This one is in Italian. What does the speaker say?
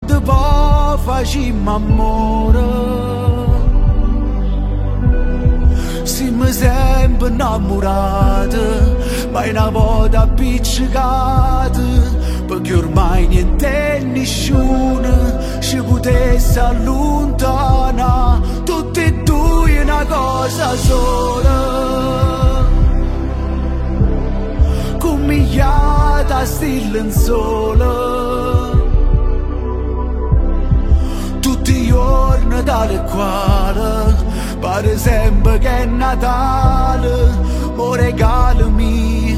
quando poi facciamo amore siamo sempre innamorati, ma una volta appiccicati, perché ormai niente e nessuno ci potesse allontanare, tutti e due una cosa sola, comigliata a stile in sole, tutti i giorni tale quale. Pare sempre che è Natale, o regalami